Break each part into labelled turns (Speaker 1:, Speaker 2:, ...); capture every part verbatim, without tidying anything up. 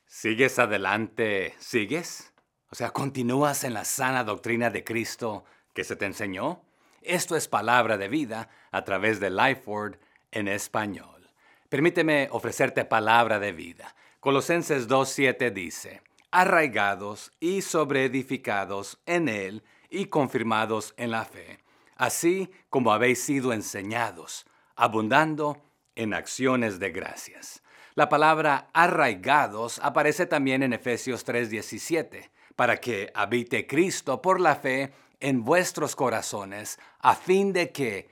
Speaker 1: ¿Sigues adelante? ¿Sigues? O sea, ¿continúas en la sana doctrina de Cristo que se te enseñó? Esto es palabra de vida a través de Lifeword en español. Permíteme ofrecerte palabra de vida. Colosenses dos siete dice, arraigados y sobreedificados en Él y confirmados en la fe, así como habéis sido enseñados, abundando en acciones de gracias. La palabra arraigados aparece también en Efesios tres diecisiete, para que habite Cristo por la fe en vuestros corazones, a fin de que,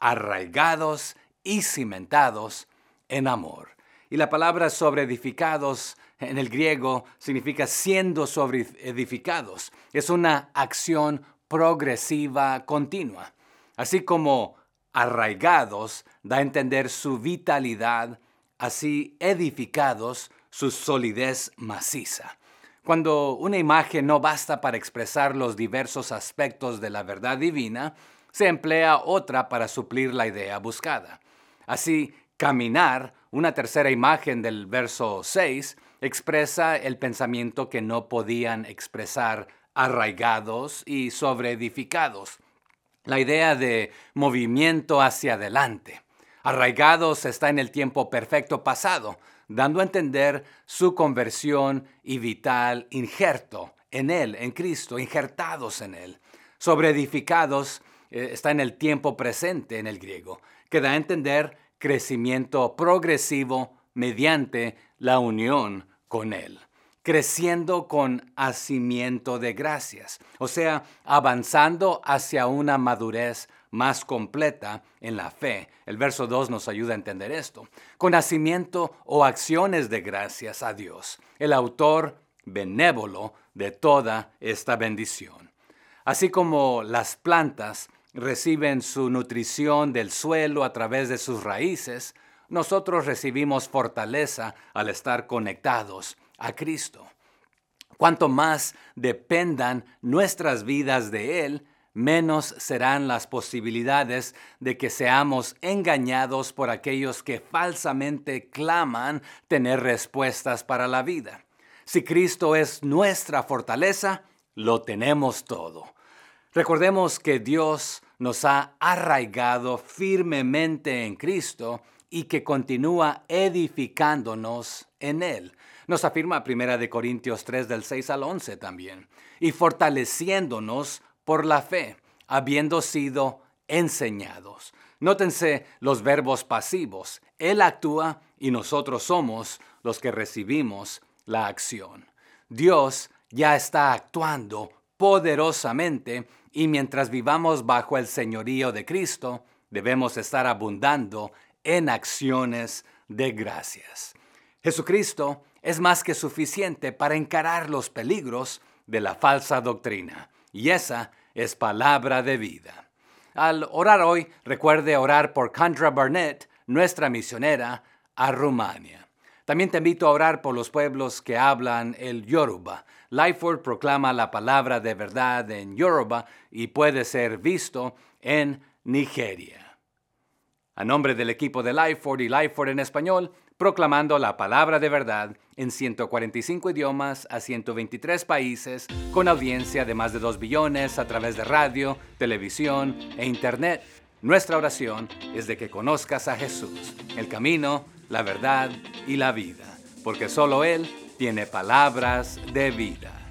Speaker 1: arraigados y cimentados en amor. Y la palabra sobreedificados en el griego significa siendo sobreedificados. Es una acción progresiva continua. Así como arraigados da a entender su vitalidad, así edificados su solidez maciza. Cuando una imagen no basta para expresar los diversos aspectos de la verdad divina, se emplea otra para suplir la idea buscada. Así, caminar, una tercera imagen del verso seis, expresa el pensamiento que no podían expresar arraigados y sobreedificados. La idea de movimiento hacia adelante. Arraigados está en el tiempo perfecto pasado, dando a entender su conversión y vital injerto en Él, en Cristo, injertados en Él. Sobreedificados eh, está en el tiempo presente en el griego, que da a entender crecimiento progresivo mediante la unión con Él. Creciendo con hacimiento de gracias, o sea, avanzando hacia una madurez más completa en la fe. El verso dos nos ayuda a entender esto. Con hacimiento o acciones de gracias a Dios, el autor benévolo de toda esta bendición. Así como las plantas reciben su nutrición del suelo a través de sus raíces, nosotros recibimos fortaleza al estar conectados a Cristo. Cuanto más dependan nuestras vidas de Él, menos serán las posibilidades de que seamos engañados por aquellos que falsamente claman tener respuestas para la vida. Si Cristo es nuestra fortaleza, lo tenemos todo. Recordemos que Dios nos ha arraigado firmemente en Cristo y que continúa edificándonos en Él. Nos afirma primera de Corintios tres del seis al once también. Y fortaleciéndonos por la fe, habiendo sido enseñados. Nótense los verbos pasivos. Él actúa y nosotros somos los que recibimos la acción. Dios ya está actuando poderosamente y mientras vivamos bajo el señorío de Cristo, debemos estar abundando en acciones de gracias. Jesucristo es más que suficiente para encarar los peligros de la falsa doctrina. Y esa es palabra de vida. Al orar hoy, recuerde orar por Kendra Barnett, nuestra misionera, a Rumania. También te invito a orar por los pueblos que hablan el Yoruba. Lifeword proclama la palabra de verdad en Yoruba y puede ser visto en Nigeria. A nombre del equipo de Lifeword y Lifeword en español, proclamando la palabra de verdad en ciento cuarenta y cinco idiomas a ciento veintitrés países, con audiencia de más de dos billones a través de radio, televisión e internet. Nuestra oración es de que conozcas a Jesús, el camino, la verdad y la vida, porque solo Él tiene palabras de vida.